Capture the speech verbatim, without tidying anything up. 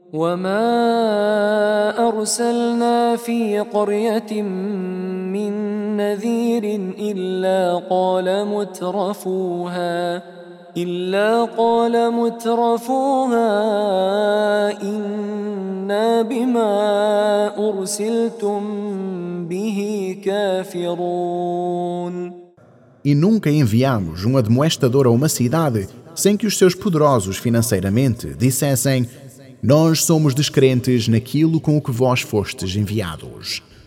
وما أرسلنا في قرية من نذير إلا قال مترفوها إلا قال مترفوها إنا بما أرسلتم به كافرون. E nunca enviamos um admoestador a uma cidade sem que os seus poderosos financeiramente dissessem: nós somos descrentes naquilo com o que vós fostes enviados.